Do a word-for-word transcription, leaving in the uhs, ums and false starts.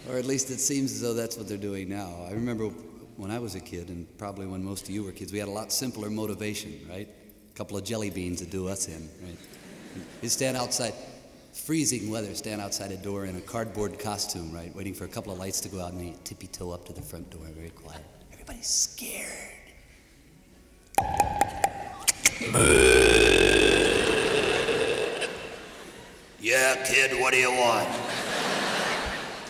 Or at least it seems as though that's what they're doing now. I remember when I was a kid, and probably when most of you were kids, we had a lot simpler motivation, right? A couple of jelly beans to do us in, right? You stand outside, freezing weather, stand outside a door in a cardboard costume, right? Waiting for a couple of lights to go out, and then you tippy-toe up to the front door, very quiet. Everybody's scared. Yeah, kid, what do you want?